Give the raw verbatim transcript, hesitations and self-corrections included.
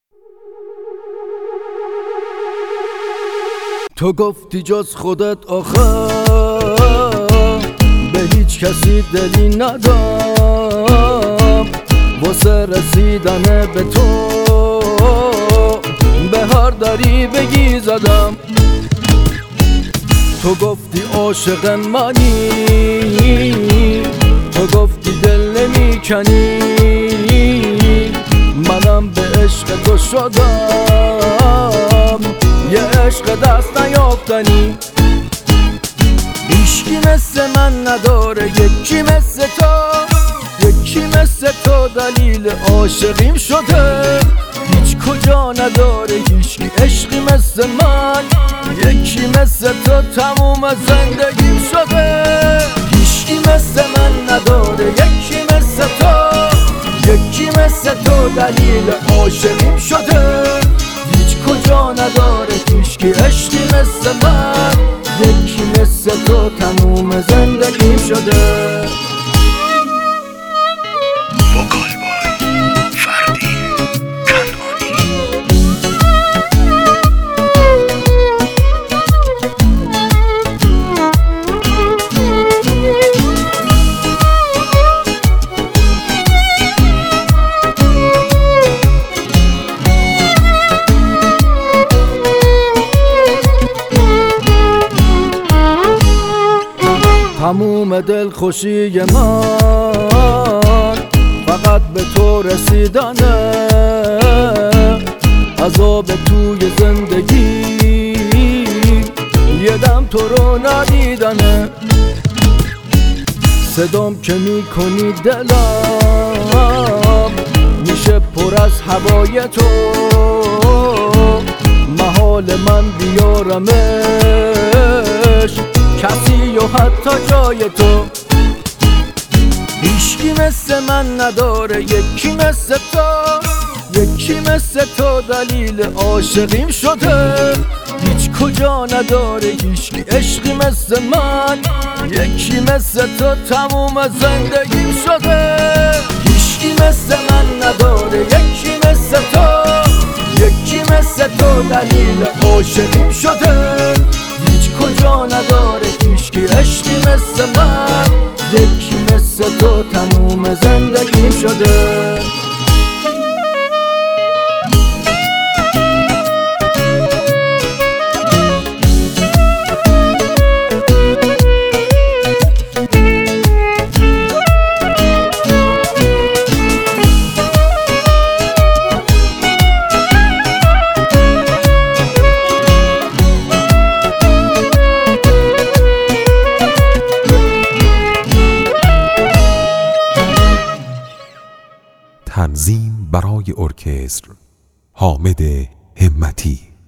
تو گفتی جز خودت آخه به هیچ کسی دلی ندم، واسه رسیدن به تو به هر دری بگی زدم. تو گفتی عاشق منی، تو گفتی دل نمی کنی، منم به عشق تو شدم یه عشق دست نیافتنی. هیچکی مثل من نداره، یکی مثل تو، یکی مثل تو دلیل عاشقیم شده. هیچ کجا نداره هیچکی عشقی مثل من، یکی مثل تو تموم زندگیم شده. هیچکی مثل من نداره، یکی مثل تو، یکی مثل تو دلیل عاشقیم شده. هیچ کجا نداره هیچکی عشقی مثل من، یکی مثل تو تموم زندگیم شده. تموم دل خوشی من فقط به تو رسیدنه، عذاب توی زندگی یه دم تو رو ندیدنه. صدام که میکنی دلم میشه پر از هوای تو، محال من بیارمش کسی و حتی جای تو. هیچکی مثل من نداره، یکی مثل تو، یکی مثل تو دلیل عاشقیم شده. هیچ کجا نداره هیچکی عشقی مثل من، یکی مثل تو تموم زندگیم شده. هیچکی مثل من نداره، یکی مثل تو، یکی مثل تو دلیل عاشقیم شده. هیچ کجا نداره هیچکی عشقی مثل من، یکی مثل تو تموم زندگیم شده. تنظیم برای ارکستر حامد همتی.